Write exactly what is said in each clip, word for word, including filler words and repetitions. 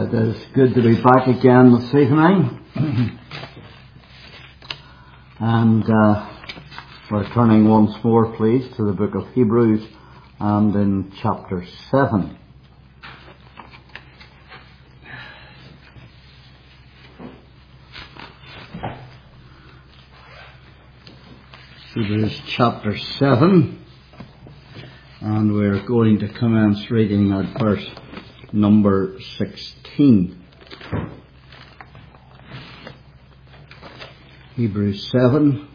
It is good to be back again this evening. and uh, we're turning once more, please, to the book of Hebrews and in chapter seven. Hebrews chapter seven, and we're going to commence reading at verse number sixteen. Hebrews seven.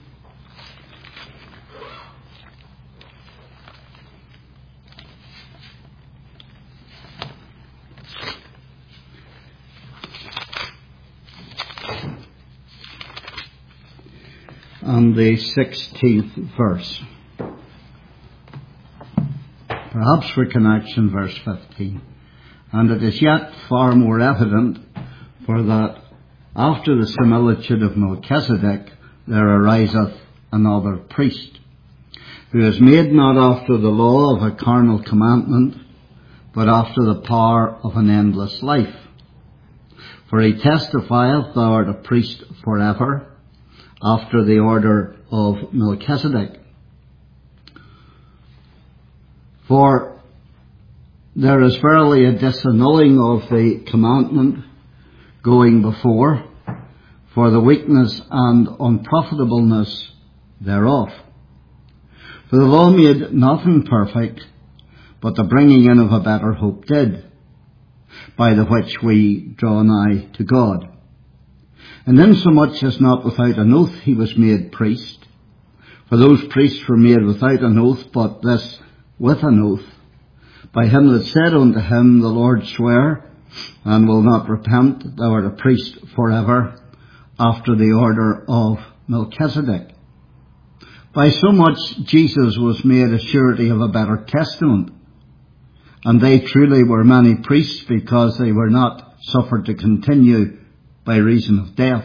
And the sixteenth verse. Perhaps for connection, verse fifteen. And it is yet far more evident, for that after the similitude of Melchizedek there ariseth another priest, who is made not after the law of a carnal commandment, but after the power of an endless life. For he testifieth, thou art a priest forever, after the order of Melchizedek. For there is verily a disannulling of the commandment going before, for the weakness and unprofitableness thereof. For the law made nothing perfect, but the bringing in of a better hope did, by the which we draw nigh to God. And insomuch as not without an oath he was made priest, for those priests were made without an oath, but this with an oath, by him that said unto him, the Lord sware, and will not repent, thou art a priest forever, after the order of Melchizedek. By so much Jesus was made a surety of a better testament, and they truly were many priests, because they were not suffered to continue by reason of death.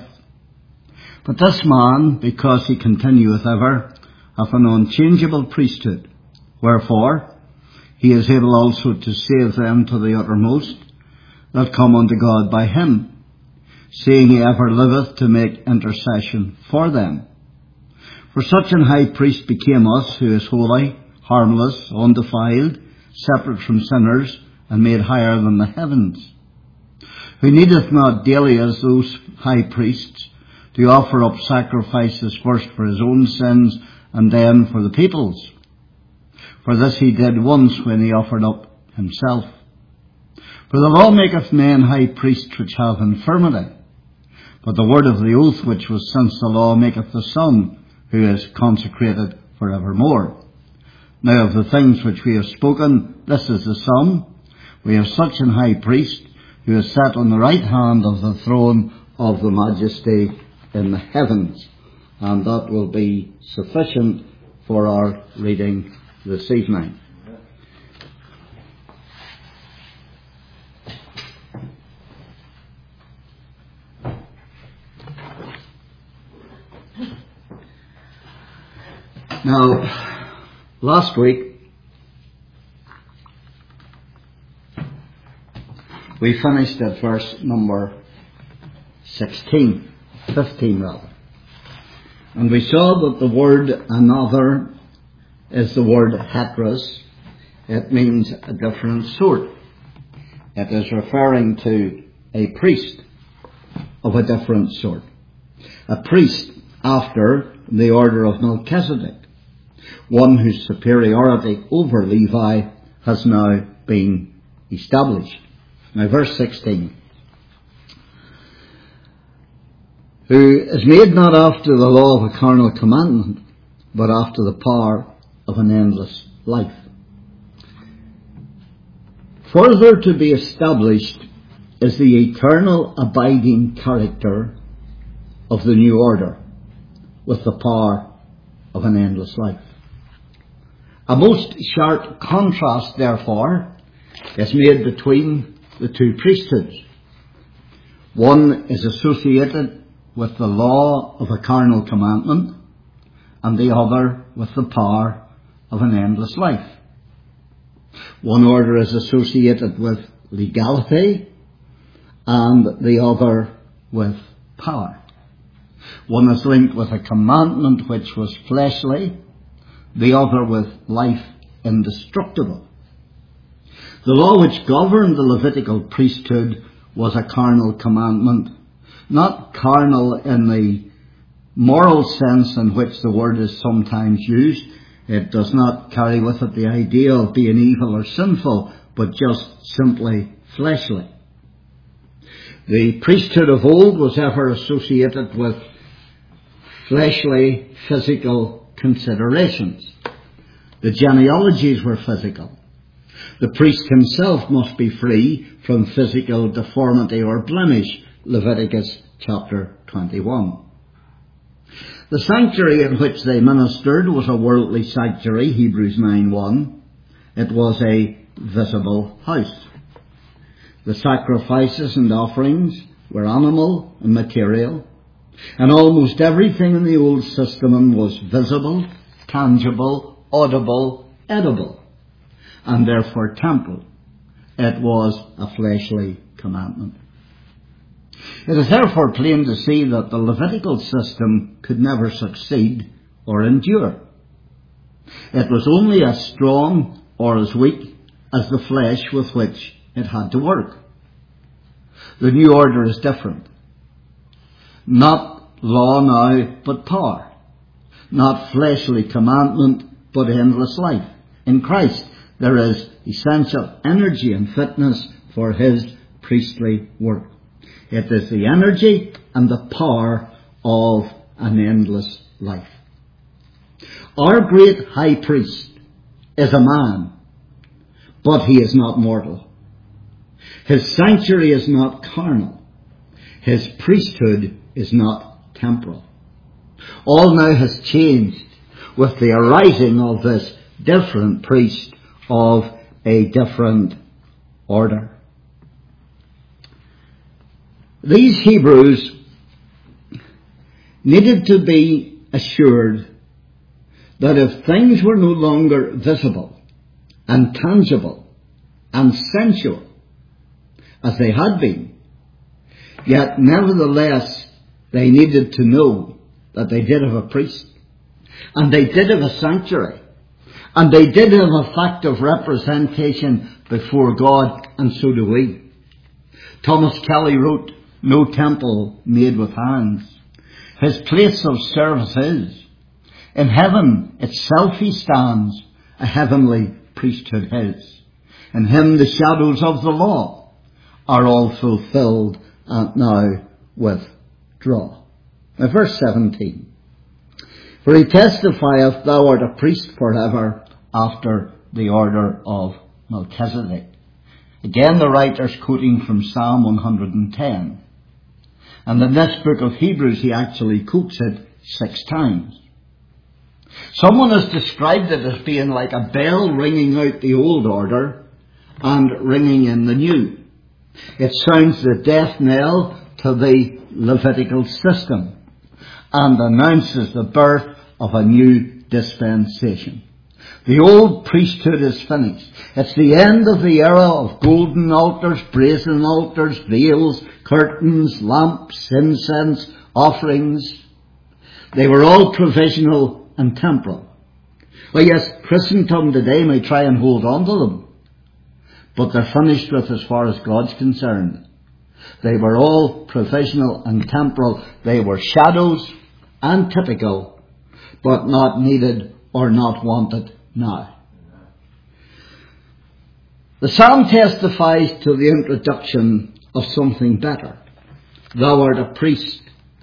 But this man, because he continueth ever, hath an unchangeable priesthood, wherefore he is able also to save them to the uttermost that come unto God by him, seeing he ever liveth to make intercession for them. For such an high priest became us, who is holy, harmless, undefiled, separate from sinners, and made higher than the heavens, who needeth not daily, as those high priests, to offer up sacrifices first for his own sins, and then for the people's. For this he did once, when he offered up himself. For the law maketh men high priests which have infirmity, but the word of the oath which was since the law maketh the Son, who is consecrated for evermore. Now of the things which we have spoken, this is the sum. We have such an high priest, who is set on the right hand of the throne of the majesty in the heavens. And that will be sufficient for our reading this evening. Now, last week we finished at verse number sixteen, fifteen rather. And we saw that the word another is the word heteros. It means a different sort. It is referring to a priest of a different sort. A priest after the order of Melchizedek. One whose superiority over Levi has now been established. Now verse sixteen. Who is made not after the law of a carnal commandment, but after the power of an endless life. Further to be established is the eternal abiding character of the new order, with the power of an endless life. A most sharp contrast, therefore, is made between the two priesthoods. One is associated with the law of a carnal commandment, and the other with the power of an endless life. One order is associated with legality, and the other with power. One is linked with a commandment which was fleshly, the other with life indestructible. The law which governed the Levitical priesthood was a carnal commandment, not carnal in the moral sense in which the word is sometimes used. It does not carry with it the idea of being evil or sinful, but just simply fleshly. The priesthood of old was ever associated with fleshly, physical considerations. The genealogies were physical. The priest himself must be free from physical deformity or blemish, Leviticus chapter twenty-one. The sanctuary in which they ministered was a worldly sanctuary, Hebrews nine one. It was a visible house. The sacrifices and offerings were animal and material, and almost everything in the old system was visible, tangible, audible, edible, and therefore temporal. It was a fleshly commandment. It is therefore plain to see that the Levitical system could never succeed or endure. It was only as strong or as weak as the flesh with which it had to work. The new order is different. Not law now, but power. Not fleshly commandment, but endless life. In Christ, there is essential energy and fitness for his priestly work. It is the energy and the power of an endless life. Our great high priest is a man, but he is not mortal. His sanctuary is not carnal. His priesthood is not temporal. All now has changed with the arising of this different priest of a different order. These Hebrews needed to be assured that if things were no longer visible and tangible and sensual as they had been, yet nevertheless they needed to know that they did have a priest, and they did have a sanctuary, and they did have a fact of representation before God, and so do we. Thomas Kelly wrote, "No temple made with hands. His place of service is. In heaven itself he stands, a heavenly priesthood his. In him the shadows of the law are all fulfilled and now withdraw." Now verse seventeen. "For he testifieth, thou art a priest forever after the order of Melchizedek." Again the writer's quoting from Psalm one hundred ten. And in this book of Hebrews he actually quotes it six times. Someone has described it as being like a bell ringing out the old order and ringing in the new. It sounds the death knell to the Levitical system and announces the birth of a new dispensation. The old priesthood is finished. It's the end of the era of golden altars, brazen altars, veils, curtains, lamps, incense, offerings. They were all provisional and temporal. Well, yes, Christendom today may try and hold on to them, but they're finished with as far as God's concerned. They were all provisional and temporal. They were shadows and typical, but not needed or not wanted now. The psalm testifies to the introduction of something better. Thou art a priest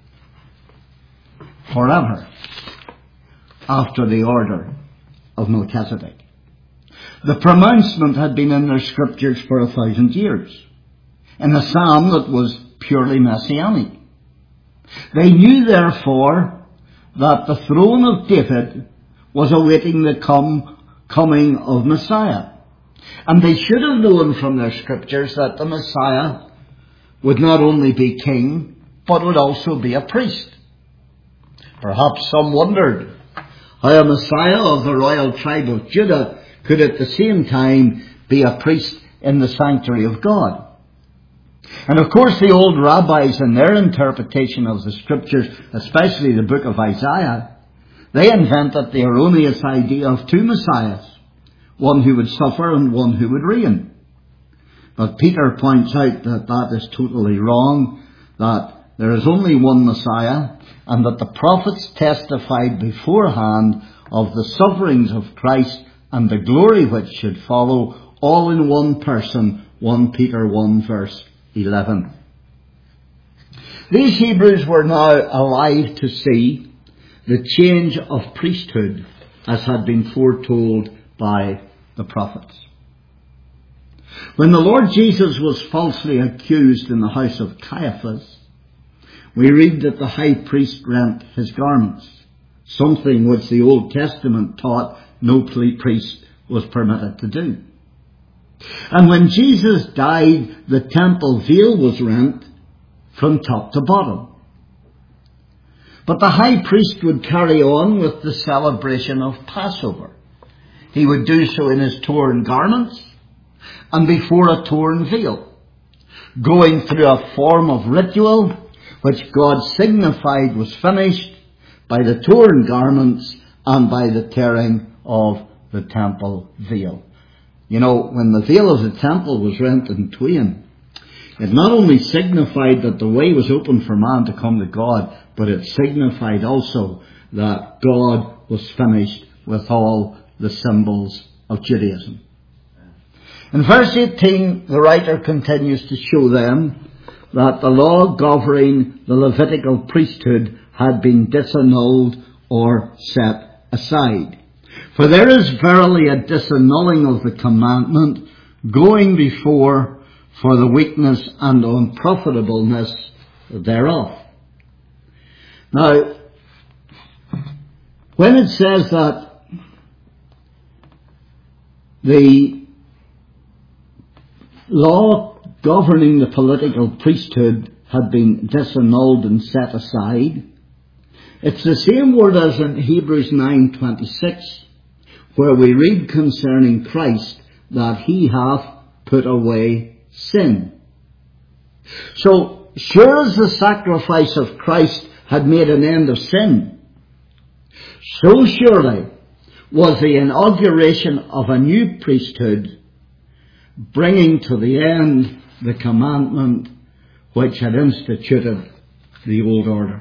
forever after the order of Melchizedek. The pronouncement had been in their scriptures for a thousand years, in a psalm that was purely messianic. They knew, therefore, that the throne of David was awaiting the come, coming of Messiah. And they should have known from their scriptures that the Messiah would not only be king, but would also be a priest. Perhaps some wondered how a Messiah of the royal tribe of Judah could at the same time be a priest in the sanctuary of God. And of course the old rabbis in their interpretation of the scriptures, especially the book of Isaiah, they invented the erroneous idea of two messiahs, one who would suffer and one who would reign. But Peter points out that that is totally wrong, that there is only one Messiah, and that the prophets testified beforehand of the sufferings of Christ and the glory which should follow, all in one person, First Peter one verse eleven. These Hebrews were now alive to see the change of priesthood as had been foretold by the prophets. When the Lord Jesus was falsely accused in the house of Caiaphas, we read that the high priest rent his garments, something which the Old Testament taught no priest was permitted to do. And when Jesus died, the temple veil was rent from top to bottom. But the high priest would carry on with the celebration of Passover. He would do so in his torn garments and before a torn veil, going through a form of ritual which God signified was finished by the torn garments and by the tearing of the temple veil. You know, when the veil of the temple was rent in twain, it not only signified that the way was open for man to come to God, but it signified also that God was finished with all the symbols of Judaism. In verse eighteen, the writer continues to show them that the law governing the Levitical priesthood had been disannulled or set aside. For there is verily a disannulling of the commandment, going before for the weakness and unprofitableness thereof. Now, when it says that the law governing the political priesthood had been disannulled and set aside, it's the same word as in Hebrews nine twenty-six, where we read concerning Christ that he hath put away sin. So, sure as the sacrifice of Christ had made an end of sin, so surely was the inauguration of a new priesthood bringing to the end the commandment which had instituted the old order.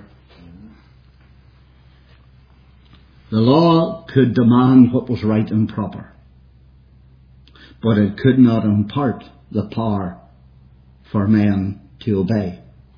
The law could demand what was right and proper, but it could not impart the power for men to obey.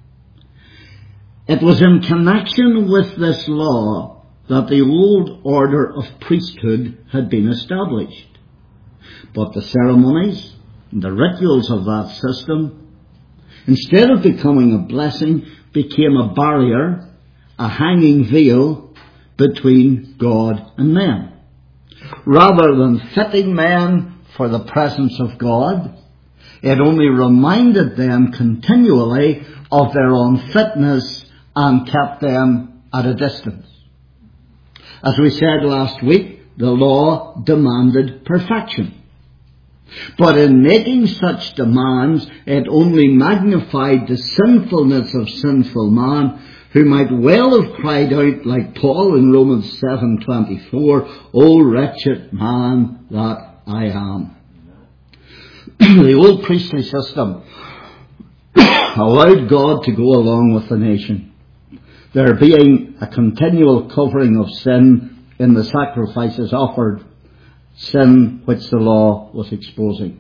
It was in connection with this law that the old order of priesthood had been established. But the ceremonies and the rituals of that system, instead of becoming a blessing, became a barrier, a hanging veil between God and men. Rather than fitting men for the presence of God, it only reminded them continually of their unfitness and kept them at a distance. As we said last week, the law demanded perfection. But in making such demands, it only magnified the sinfulness of sinful man, who might well have cried out like Paul in Romans seven twenty-four, "O wretched man that I am." The old priestly system allowed God to go along with the nation, there being a continual covering of sin in the sacrifices offered, sin which the law was exposing.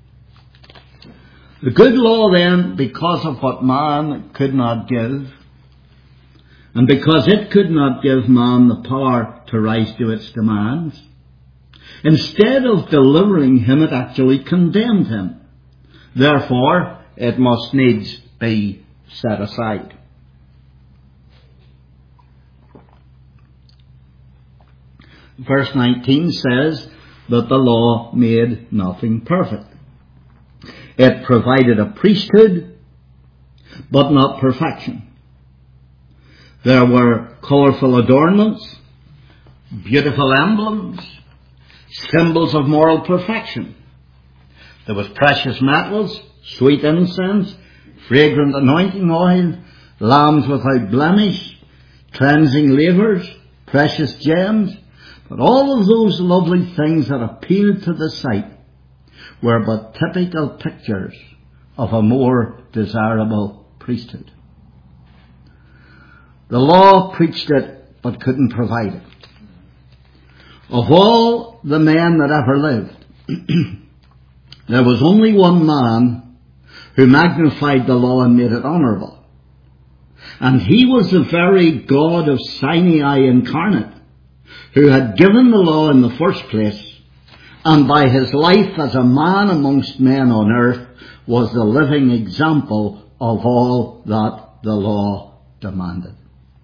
The good law then, because of what man could not give, and because it could not give man the power to rise to its demands, instead of delivering him, it actually condemned him. Therefore, it must needs be set aside. Verse nineteen says that the law made nothing perfect. It provided a priesthood, but not perfection. There were colourful adornments, beautiful emblems, symbols of moral perfection. There was precious metals, sweet incense, fragrant anointing oil, lambs without blemish, cleansing lavers, precious gems. But all of those lovely things that appealed to the sight were but typical pictures of a more desirable priesthood. The law preached it, but couldn't provide it. Of all the men that ever lived, there was only one man who magnified the law and made it honourable. And he was the very God of Sinai incarnate, who had given the law in the first place, and by his life as a man amongst men on earth was the living example of all that the law demanded.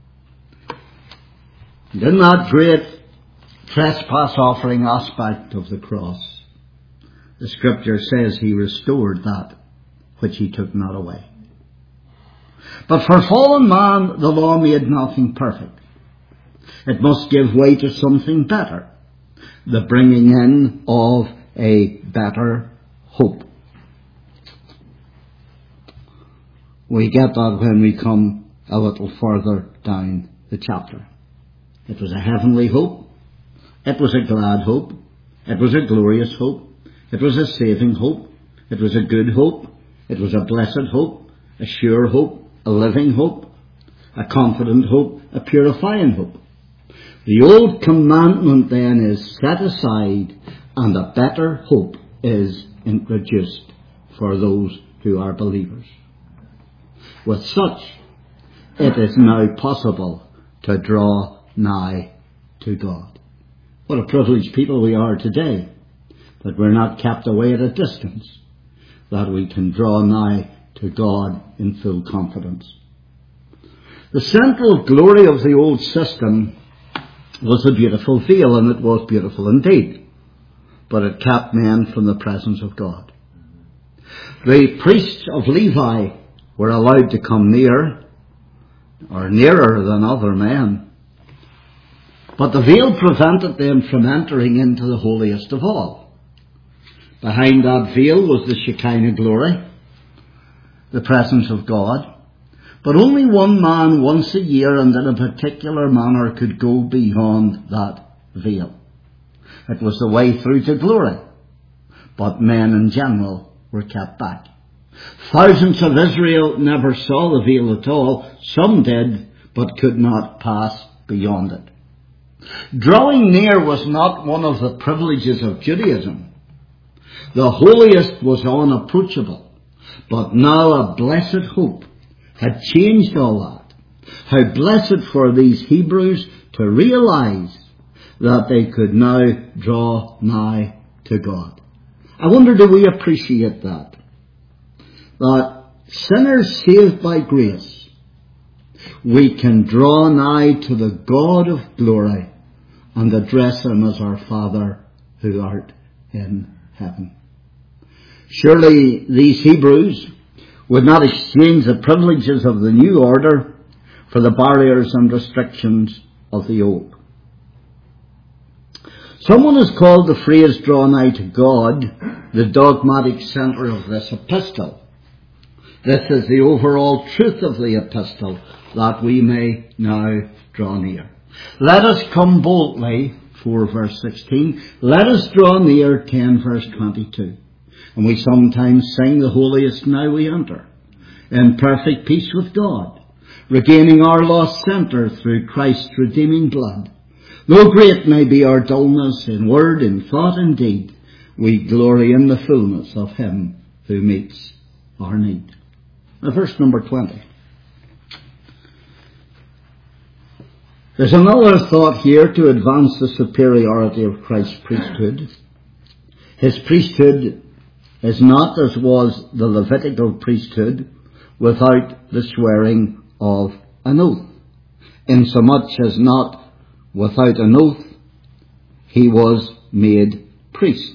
And in that great trespass offering aspect of the cross, the scripture says he restored that which he took not away. But for fallen man, the law made nothing perfect. It must give way to something better, the bringing in of a better hope. We get that when we come a little further down the chapter. It was a heavenly hope. It was a glad hope. It was a glorious hope. It was a saving hope. It was a good hope. It was a blessed hope, a sure hope, a living hope, a confident hope, a purifying hope. The old commandment then is set aside, and a better hope is introduced for those who are believers. With such, it is now possible to draw nigh to God. What a privileged people we are today, that we're not kept away at a distance, that we can draw nigh to God in full confidence. The central glory of the old system was a beautiful veil, and it was beautiful indeed, but it kept men from the presence of God. The priests of Levi were allowed to come near, or nearer than other men, but the veil prevented them from entering into the holiest of all. Behind that veil was the Shekinah glory, the presence of God. But only one man once a year and in a particular manner could go beyond that veil. It was the way through to glory. But men in general were kept back. Thousands of Israel never saw the veil at all. Some did, but could not pass beyond it. Drawing near was not one of the privileges of Judaism. The holiest was unapproachable. But now a blessed hope had changed all that. How blessed for these Hebrews to realize that they could now draw nigh to God. I wonder, do we appreciate that? That sinners saved by grace, we can draw nigh to the God of glory and address him as our Father who art in heaven. Surely these Hebrews would not exchange the privileges of the new order for the barriers and restrictions of the old. Someone has called the phrase draw nigh to God the dogmatic centre of this epistle. This is the overall truth of the epistle, that we may now draw near. Let us come boldly, four verse sixteen. Let us draw near, ten verse twenty-two. And we sometimes sing the holiest now we enter, in perfect peace with God, regaining our lost centre through Christ's redeeming blood. Though great may be our dullness in word, in thought, and deed, we glory in the fullness of him who meets our need. Now, verse number twenty. There's another thought here to advance the superiority of Christ's priesthood. His priesthood is not, as was the Levitical priesthood, without the swearing of an oath, insomuch as not without an oath he was made priest.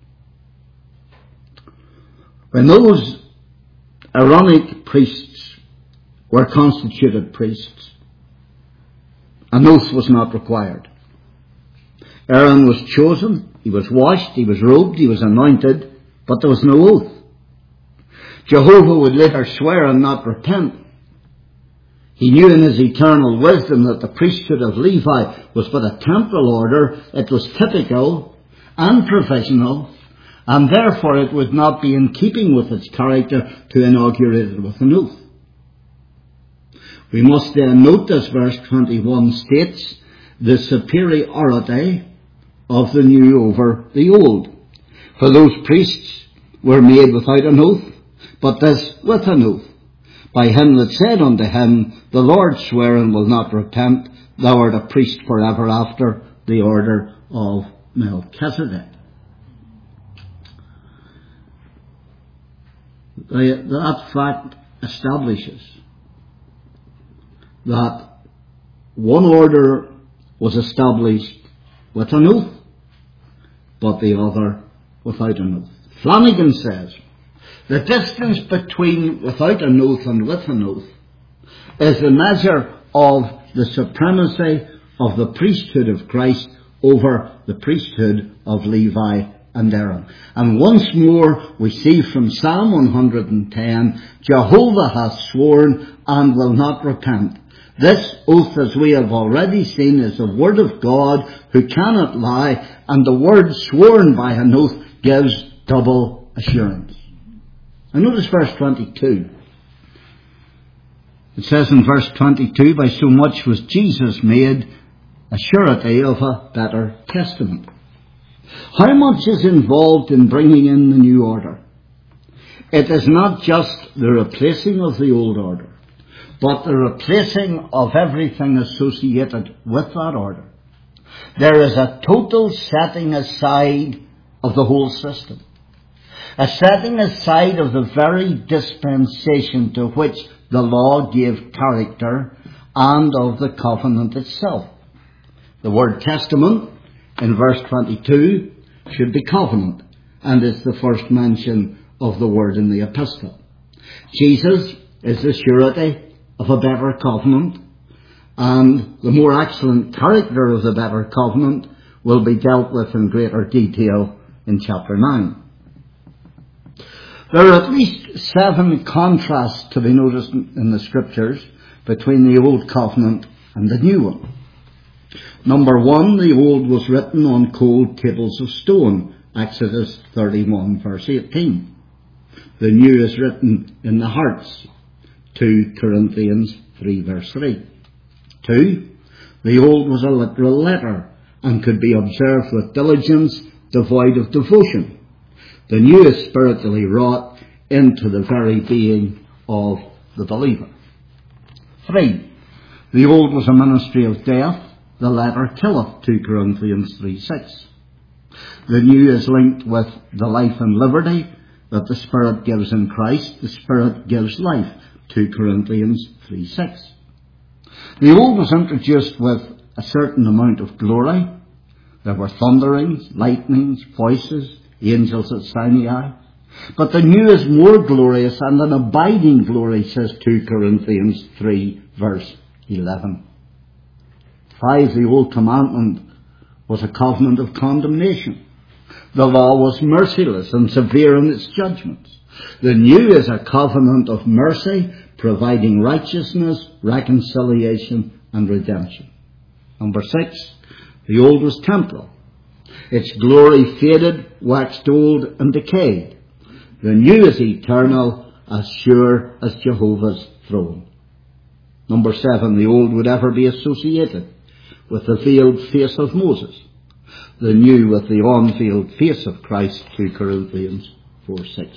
When those Aaronic priests were constituted priests, an oath was not required. Aaron was chosen, he was washed, he was robed, he was anointed, but there was no oath. Jehovah would later swear and not repent. He knew in his eternal wisdom that the priesthood of Levi was but a temporal order. It was typical and provisional, and therefore it would not be in keeping with its character to inaugurate it with an oath. We must then note, as verse twenty-one states, the superiority of the new over the old. For those priests were made without an oath, but this with an oath. By him that said unto him, the Lord sware and will not repent, thou art a priest forever after the order of Melchizedek. That fact establishes that one order was established with an oath, but the other without an oath. Flanagan says, the distance between without an oath and with an oath is the measure of the supremacy of the priesthood of Christ over the priesthood of Levi and Aaron. And once more we see from Psalm one hundred ten, Jehovah hath sworn and will not repent. This oath, as we have already seen, is the word of God who cannot lie, and the word sworn by an oath gives double assurance. And notice verse twenty-two. It says in verse twenty-two, by so much was Jesus made a surety of a better testament. How much is involved in bringing in the new order? It is not just the replacing of the old order, but the replacing of everything associated with that order. There is a total setting aside of the whole system. A setting aside of the very dispensation to which the law gave character and of the covenant itself. The word testament in verse twenty-two should be covenant, and is the first mention of the word in the epistle. Jesus is the surety of a better covenant, and the more excellent character of the better covenant will be dealt with in greater detail in chapter nine. There are at least seven contrasts to be noticed in the scriptures between the old covenant and the new one. Number one, the old was written on cold tables of stone, Exodus thirty-one verse eighteen. The new is written in the hearts, two Corinthians three verse three. Two, the old was a literal letter and could be observed with diligence, devoid of devotion. The new is spiritually wrought into the very being of the believer. Three, the old was a ministry of death, the letter killeth, two Corinthians three six. The new is linked with the life and liberty that the Spirit gives in Christ. The Spirit gives life, two Corinthians three six. The old was introduced with a certain amount of glory. There were thunderings, lightnings, voices, angels at Sinai. But the new is more glorious and an abiding glory, says two Corinthians three verse eleven. Five, the old commandment was a covenant of condemnation. The law was merciless and severe in its judgments. The new is a covenant of mercy, providing righteousness, reconciliation, and redemption. Number six, the old was temporal. Its glory faded, waxed old, and decayed. The new is eternal, as sure as Jehovah's throne. Number seven, the old would ever be associated with the veiled face of Moses. The new with the unveiled face of Christ, two Corinthians four six.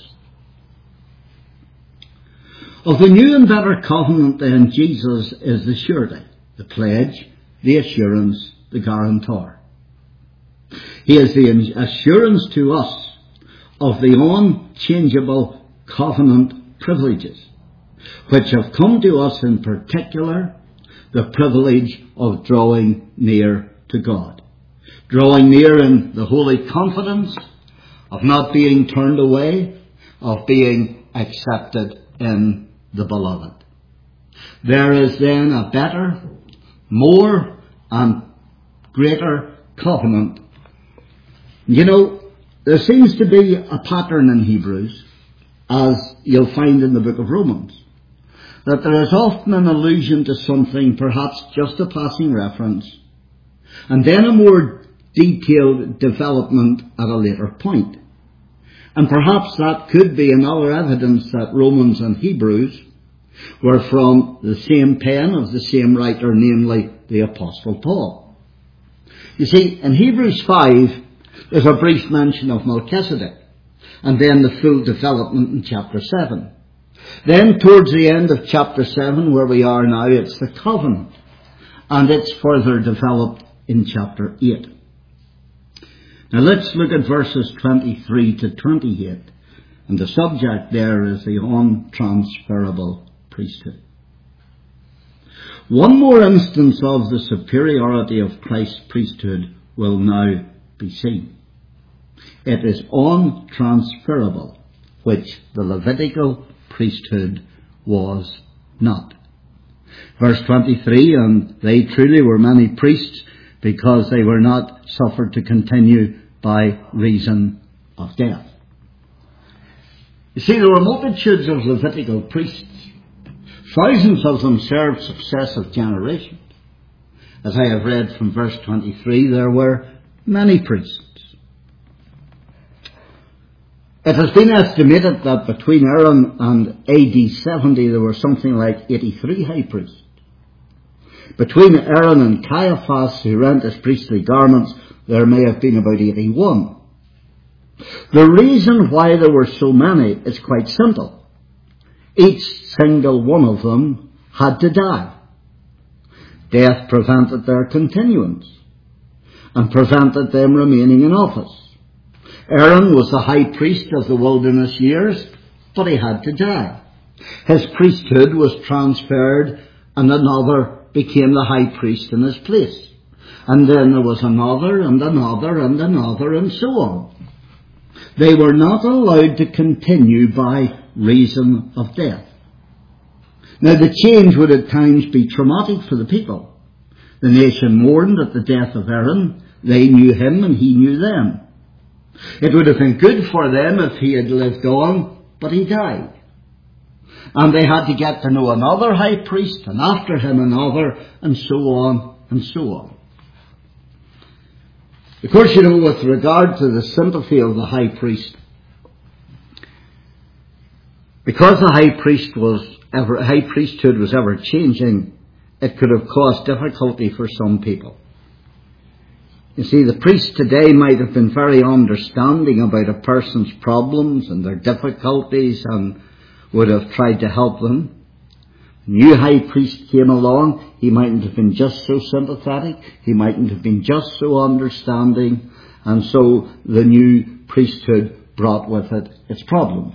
Of the new and better covenant then, Jesus is the surety, the pledge, the assurance, the guarantor. He is the assurance to us of the unchangeable covenant privileges, which have come to us, in particular the privilege of drawing near to God. Drawing near in the holy confidence of not being turned away, of being accepted in the beloved. There is then a better, more and greater covenant. You know, there seems to be a pattern in Hebrews, as you'll find in the book of Romans, that there is often an allusion to something, perhaps just a passing reference, and then a more detailed development at a later point. And perhaps that could be another evidence that Romans and Hebrews were from the same pen of the same writer, namely the Apostle Paul. You see, in Hebrews five, there's a brief mention of Melchizedek, and then the full development in chapter seven. Then towards the end of chapter seven, where we are now, it's the covenant, and it's further developed in chapter eight. Now let's look at verses twenty-three to twenty-eight, and the subject there is the untransferable priesthood. One more instance of the superiority of Christ's priesthood will now be seen. It is untransferable, which the Levitical priesthood was not. Verse twenty-three, and they truly were many priests, because they were not suffered to continue by reason of death. You see, there were multitudes of Levitical priests. Thousands of them served successive generations. As I have read from verse twenty-three, there were many priests. It has been estimated that between Aaron and A D seventy there were something like eighty-three high priests. Between Aaron and Caiaphas, who rent his priestly garments, there may have been about eighty-one. The reason why there were so many is quite simple. Each single one of them had to die. Death prevented their continuance and prevented them remaining in office. Aaron was the high priest of the wilderness years, but he had to die. His priesthood was transferred, and another became the high priest in his place. And then there was another and another and another and so on. They were not allowed to continue by reason of death. Now the change would at times be traumatic for the people. The nation mourned at the death of Aaron. They knew him and he knew them. It would have been good for them if he had lived on, but he died. And they had to get to know another high priest, and after him another, and so on and so on. Of course, you know, with regard to the sympathy of the high priest, because the high priest was ever, high priesthood was ever changing, it could have caused difficulty for some people. You see, the priests today might have been very understanding about a person's problems and their difficulties and would have tried to help them. New high priest came along, he mightn't have been just so sympathetic, he mightn't have been just so understanding, and so the new priesthood brought with it its problems.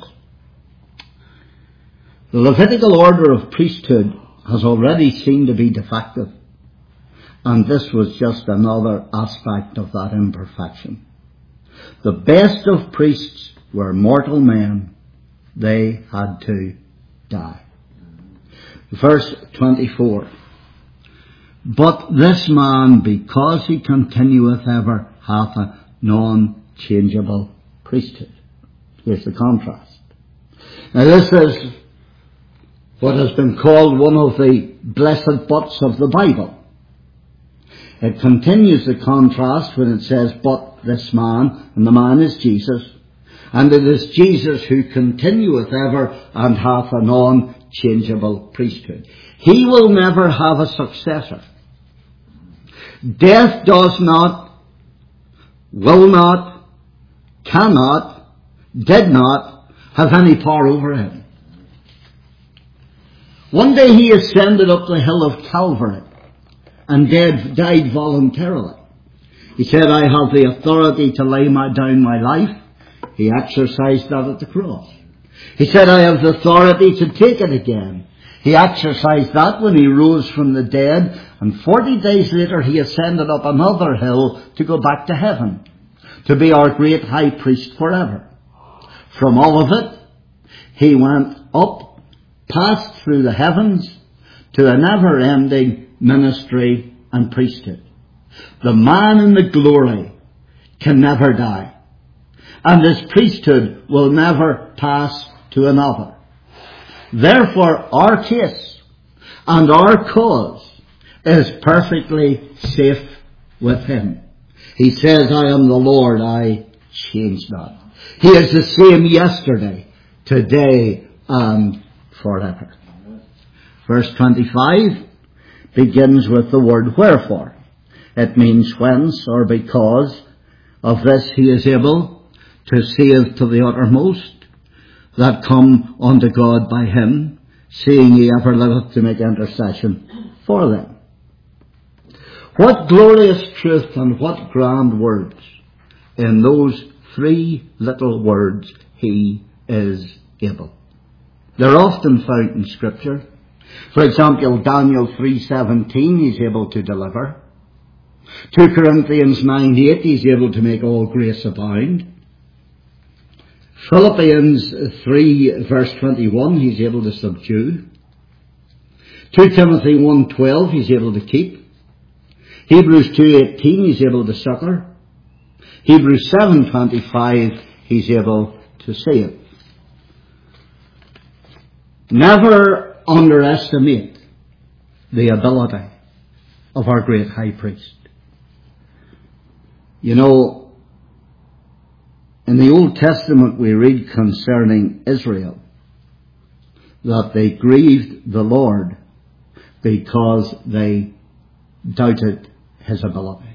The Levitical order of priesthood has already seemed to be defective, and this was just another aspect of that imperfection. The best of priests were mortal men. They had to die. Verse twenty-four. But this man, because he continueth ever, hath a non-changeable priesthood. Here's the contrast. Now this is what has been called one of the blessed buts of the Bible. It continues the contrast when it says, but this man, and the man is Jesus, and it is Jesus who continueth ever and hath a non-changeable priesthood. He will never have a successor. Death does not, will not, cannot, did not have any power over him. One day he ascended up the hill of Calvary and dead, died voluntarily. He said, I have the authority to lay my, down my life. He exercised that at the cross. He said, I have the authority to take it again. He exercised that when he rose from the dead, and forty days later he ascended up another hill to go back to heaven, to be our great high priest forever. From all of it, he went up, passed through the heavens, to a never-ending ministry and priesthood. The man in the glory can never die, and his priesthood will never pass to another. Therefore, our case and our cause is perfectly safe with him. He says, I am the Lord, I change not. He is the same yesterday, today, and forever. Verse twenty-five begins with the word wherefore. It means whence or because of this he is able to save to the uttermost that come unto God by him, seeing he ever liveth to make intercession for them. What glorious truth and what grand words in those three little words, he is able. They're often found in Scripture. For example, Daniel three seventeen, he's able to deliver. two Corinthians nine eight, he's able to make all grace abound. Philippians three verse twenty-one, he's able to subdue. two Timothy one twelve, he's able to keep. Hebrews two eighteen, he's able to succor. Hebrews seven twenty-five, he's able to save. Never underestimate the ability of our great high priest. You know, in the Old Testament we read concerning Israel that they grieved the Lord because they doubted his ability.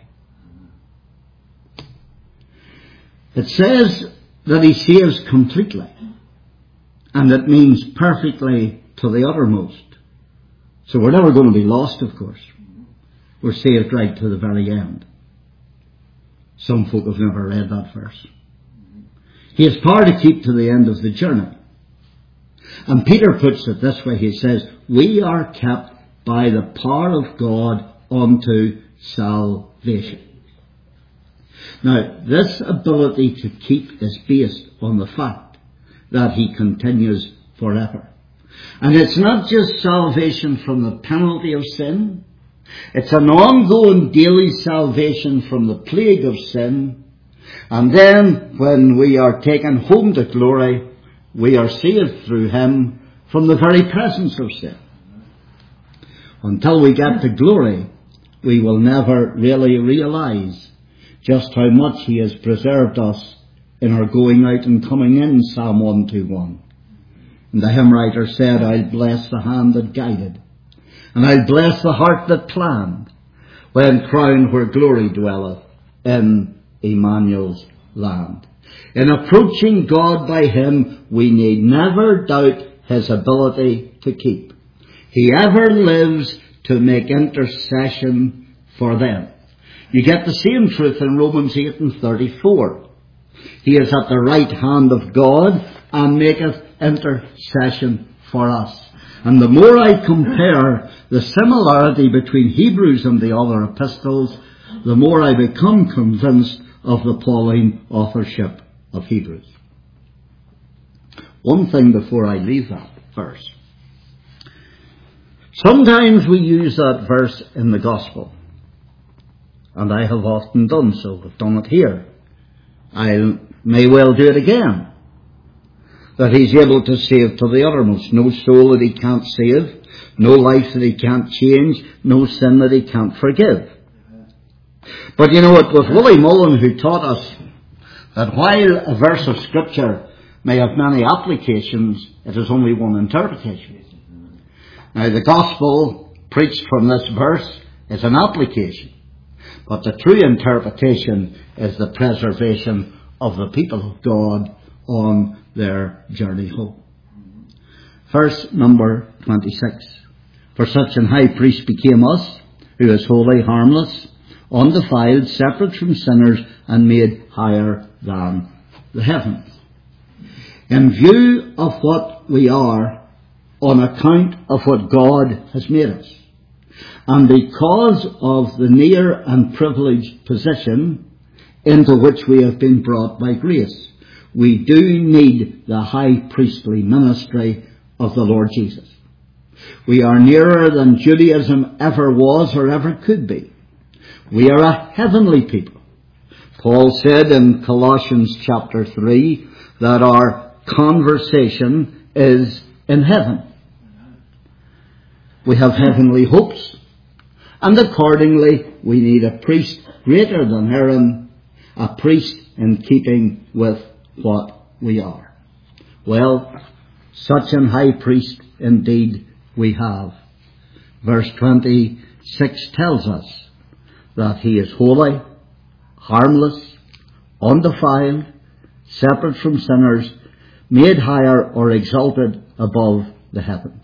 It says that he saves completely, and it means perfectly to the uttermost. So we're never going to be lost, of course. We're saved right to the very end. Some folk have never read that verse. He has power to keep to the end of the journey. And Peter puts it this way, he says, we are kept by the power of God unto salvation. Now, this ability to keep is based on the fact that he continues forever. And it's not just salvation from the penalty of sin. It's an ongoing daily salvation from the plague of sin. And then, when we are taken home to glory, we are saved through him from the very presence of sin. Until we get to glory, we will never really realize just how much he has preserved us in our going out and coming in, Psalm one twenty-one. And the hymn writer said, I'll bless the hand that guided, and I'll bless the heart that planned, when crowned where glory dwelleth in Emmanuel's land. In approaching God by him, we need never doubt his ability to keep. He ever lives to make intercession for them. You get the same truth in Romans eight and thirty-four. He is at the right hand of God and maketh intercession for us. And the more I compare the similarity between Hebrews and the other epistles, the more I become convinced of the Pauline authorship of Hebrews. One thing before I leave that verse. Sometimes we use that verse in the gospel. And I have often done so. I've done it here. I may well do it again. That he's able to save to the uttermost. No soul that he can't save. No life that he can't change. No sin that he can't forgive. But you know, it was Willie Mullen who taught us that while a verse of Scripture may have many applications, it is only one interpretation. Now, the gospel preached from this verse is an application. But the true interpretation is the preservation of the people of God on their journey home. Verse number twenty-six. For such an high priest became us, who is holy, harmless, undefiled, separate from sinners, and made higher than the heavens. In view of what we are, on account of what God has made us, and because of the near and privileged position into which we have been brought by grace, we do need the high priestly ministry of the Lord Jesus. We are nearer than Judaism ever was or ever could be. We are a heavenly people. Paul said in Colossians chapter three that our conversation is in heaven. We have heavenly hopes, and accordingly we need a priest greater than Aaron, a priest in keeping with what we are. Well, such an high priest indeed we have. Verse twenty-six tells us that he is holy, harmless, undefiled, separate from sinners, made higher or exalted above the heavens.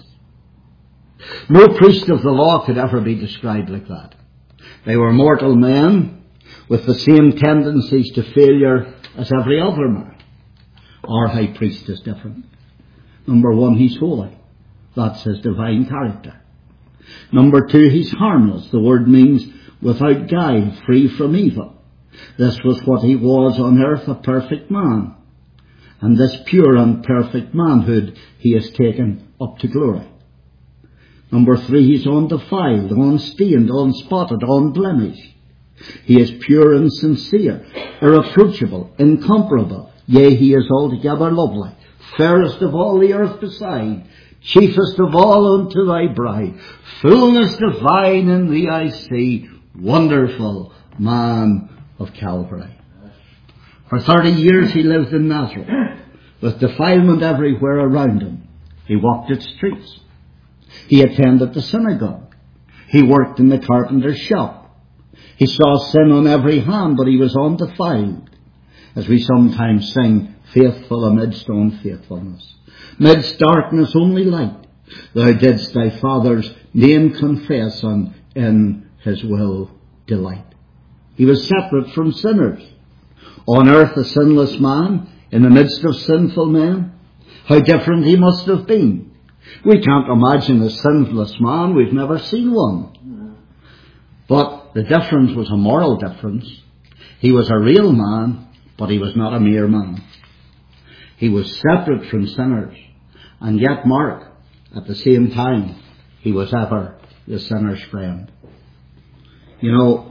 No priest of the law could ever be described like that. They were mortal men with the same tendencies to failure as every other man. Our high priest is different. Number one, he's holy. That's his divine character. Number two, he's harmless. The word means without guile, free from evil. This was what he was on earth, a perfect man. And this pure and perfect manhood he has taken up to glory. Number three, he's undefiled, unstained, unspotted, unblemished. He is pure and sincere, irreproachable, incomparable. Yea, he is altogether lovely, fairest of all the earth beside, chiefest of all unto thy bride. Fullness divine in thee I see, wonderful man of Calvary. For thirty years he lived in Nazareth, with defilement everywhere around him. He walked its streets. He attended the synagogue. He worked in the carpenter's shop. He saw sin on every hand, but he was undefiled. As we sometimes sing, faithful amidst unfaithfulness. Midst darkness only light. Thou didst thy Father's name confess, and in his will delight. He was separate from sinners. On earth a sinless man, in the midst of sinful men. How different he must have been. We can't imagine a sinless man. We've never seen one. But the difference was a moral difference. He was a real man, but he was not a mere man. He was separate from sinners. And yet, mark, at the same time, he was ever the sinner's friend. You know,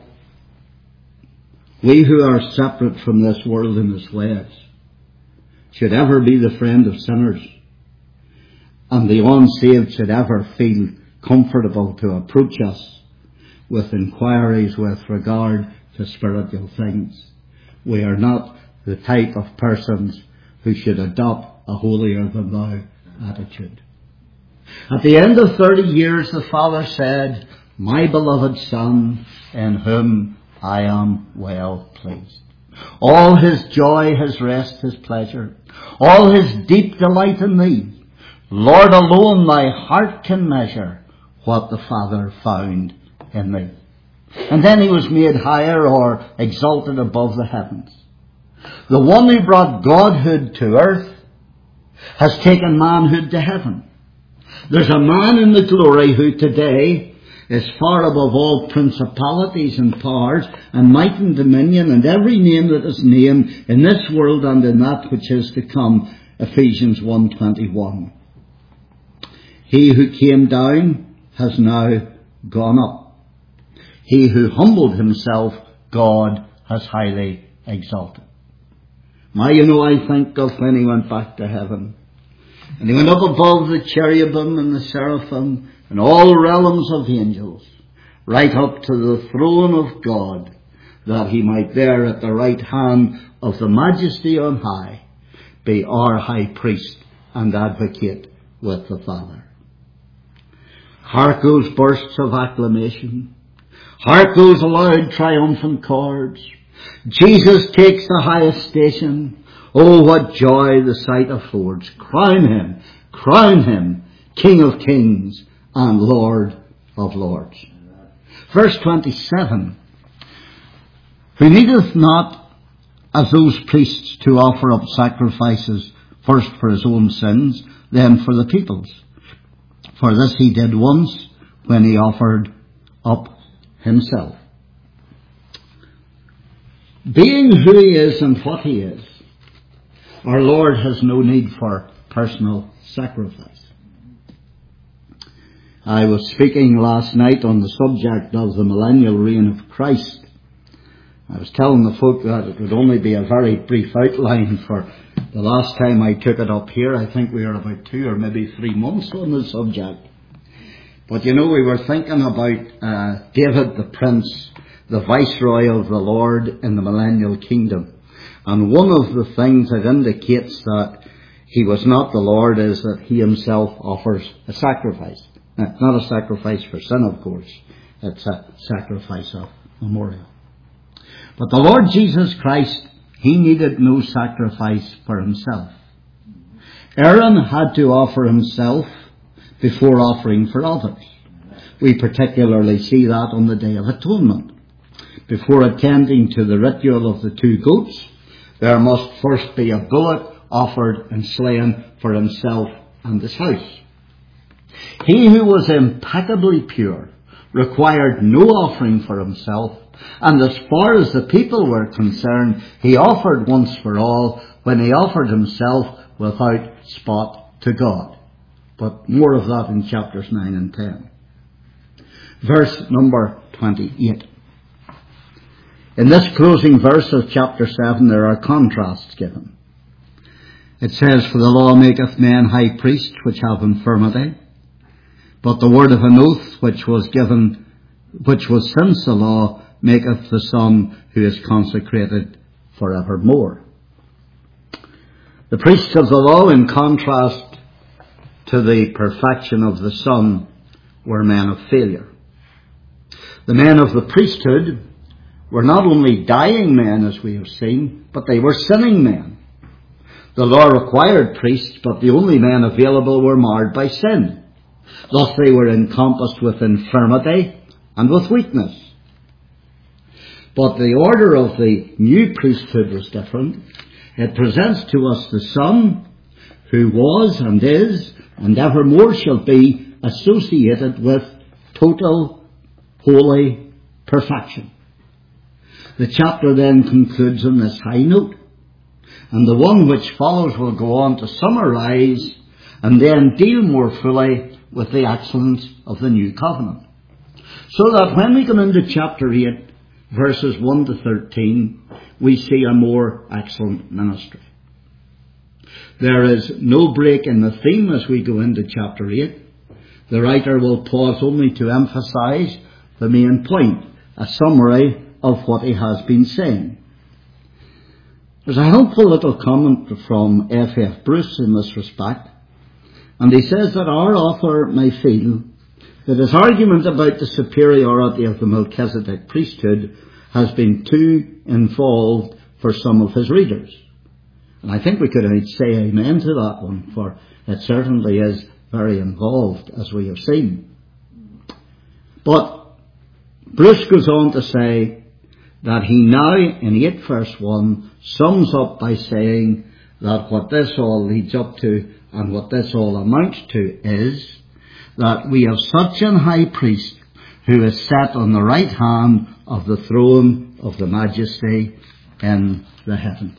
we who are separate from this world and its ways should ever be the friend of sinners. And the unsaved should ever feel comfortable to approach us with inquiries with regard to spiritual things. We are not the type of persons who should adopt a holier than thou attitude. At the end of thirty years, the Father said, My beloved Son, in whom I am well pleased. All his joy, his rest, his pleasure, all his deep delight in thee, Lord, alone thy heart can measure what the Father found in thee. And then he was made higher or exalted above the heavens. The one who brought Godhood to earth has taken manhood to heaven. There's a man in the glory who today is far above all principalities and powers and might and dominion and every name that is named in this world and in that which is to come. Ephesians one twenty-one. He who came down has now gone up. He who humbled himself, God has highly exalted. Now, you know, I think of when he went back to heaven. And he went up above the cherubim and the seraphim and all the realms of the angels, right up to the throne of God, that he might there at the right hand of the Majesty on high be our high priest and advocate with the Father. Hark those bursts of acclamation. Hark those loud triumphant chords. Jesus takes the highest station. Oh, what joy the sight affords. Crown him, crown him, King of kings and Lord of lords. Verse twenty-seven. Who needeth not, as those priests, to offer up sacrifices, first for his own sins, then for the people's. For this he did once when he offered up himself. Being who he is and what he is, our Lord has no need for personal sacrifice. I was speaking last night on the subject of the millennial reign of Christ. I was telling the folk that it would only be a very brief outline, for The last time I took it up here, I think we were about two or maybe three months on the subject. But you know, we were thinking about uh, David the Prince, the Viceroy of the Lord in the millennial kingdom. And one of the things that indicates that he was not the Lord is that he himself offers a sacrifice. Now, not a sacrifice for sin, of course. It's a sacrifice of memorial. But the Lord Jesus Christ, he needed no sacrifice for himself. Aaron had to offer himself before offering for others. We particularly see that on the Day of Atonement. Before attending to the ritual of the two goats, there must first be a bullock offered and slain for himself and his house. He who was impeccably pure required no offering for himself, and as far as the people were concerned, he offered once for all when he offered himself without spot to God. But more of that in chapters nine and ten. Verse number twenty-eight. In this closing verse of chapter seven, there are contrasts given. It says, "For the law maketh men high priests which have infirmity, but the word of an oath which was given, which was since the law, maketh the Son who is consecrated for evermore." The priests of the law, in contrast to the perfection of the Son, were men of failure. The men of the priesthood were not only dying men, as we have seen, but they were sinning men. The law required priests, but the only men available were marred by sin. Thus they were encompassed with infirmity and with weakness. But the order of the new priesthood was different. It presents to us the Son, who was and is and evermore shall be associated with total, holy perfection. The chapter then concludes on this high note, and the one which follows will go on to summarize and then deal more fully with the excellence of the new covenant. So that when we come into chapter eight, verses one to thirteen, we see a more excellent ministry. There is no break in the theme as we go into chapter eight. The writer will pause only to emphasize the main point, a summary of what he has been saying. There's a helpful little comment from F F Bruce in this respect, and he says that our author may feel that his argument about the superiority of the Melchizedek priesthood has been too involved for some of his readers. And I think we could say amen to that one, for it certainly is very involved, as we have seen. But Bruce goes on to say that he now, in eight verse one, sums up by saying that what this all leads up to and what this all amounts to is that we have such an high priest who is set on the right hand of the throne of the majesty in the heavens.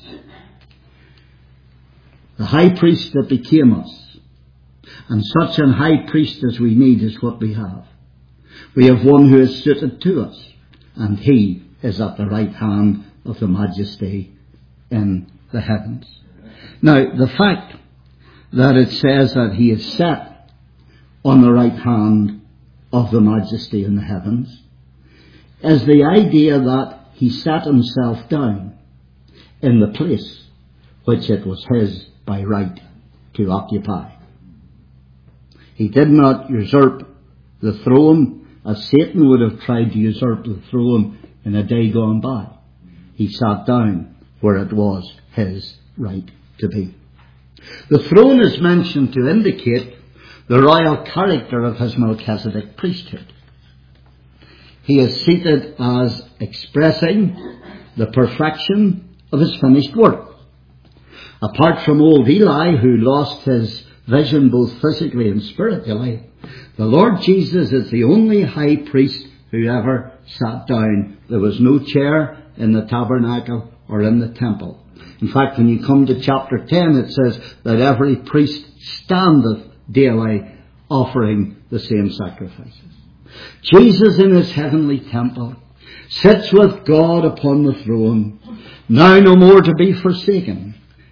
The high priest that became us, and such an high priest as we need is what we have. We have one who is suited to us, and he is at the right hand of the majesty in the heavens. Now, the fact that it says that he is set on the right hand of the majesty in the heavens is the idea that he sat himself down in the place which it was his by right to occupy. He did not usurp the throne as Satan would have tried to usurp the throne in a day gone by. He sat down where it was his right to be. The throne is mentioned to indicate the royal character of his Melchizedek priesthood. He is seated as expressing the perfection of his finished work. Apart from old Eli, who lost his vision both physically and spiritually, the Lord Jesus is the only high priest who ever sat down. There was no chair in the tabernacle or in the temple. In fact, when you come to chapter ten, it says that every priest standeth daily offering the same sacrifices. Jesus in his heavenly temple sits with God upon the throne, now no more to be forsaken.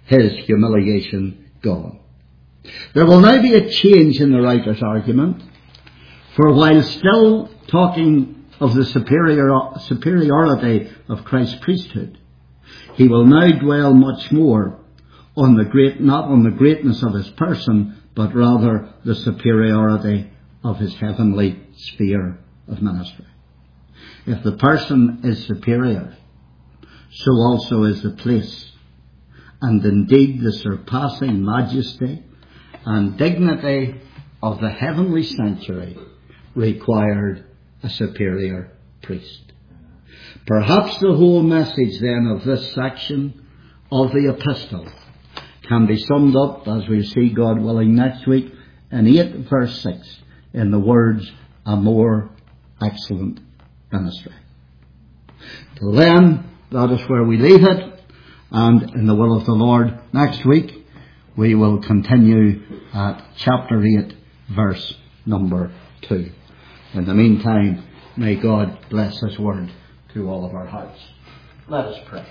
his humiliation gone. There will now be a change in the writer's argument, for while still talking of the superior, superiority of Christ's priesthood, he will now dwell much more on the great, not on the greatness of his person, but rather the superiority of his heavenly sphere of ministry. If the person is superior, so also is the place, and indeed the surpassing majesty and dignity of the heavenly sanctuary required a superior priest. Perhaps the whole message then of this section of the epistle can be summed up, as we'll see God willing next week, in eight verse six, in the words, a more excellent ministry. Till then, that is where we leave it, and in the will of the Lord, next week we will continue at chapter eight, verse number two. In the meantime, may God bless his word to all of our hearts. Let us pray.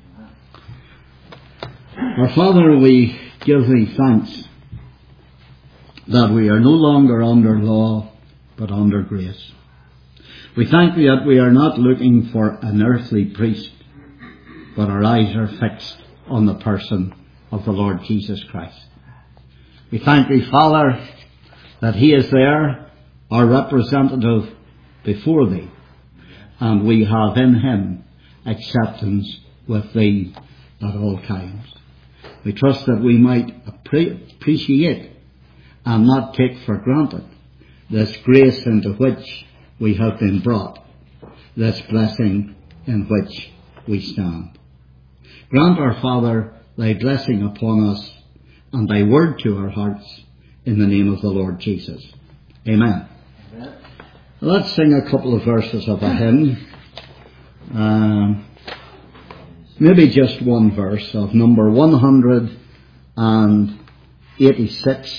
Our Father, we give thee thanks that we are no longer under law, but under grace. We thank thee that we are not looking for an earthly priest, but our eyes are fixed on the person of the Lord Jesus Christ. We thank thee, Father, that he is there, our representative before thee, and we have in him acceptance with thee at all times. We trust that we might appreciate and not take for granted this grace into which we have been brought, this blessing in which we stand. Grant, our Father, thy blessing upon us and thy word to our hearts, in the name of the Lord Jesus. Amen. Amen. Let's sing a couple of verses of a hymn. Um, maybe just one verse of number one hundred eighty-six.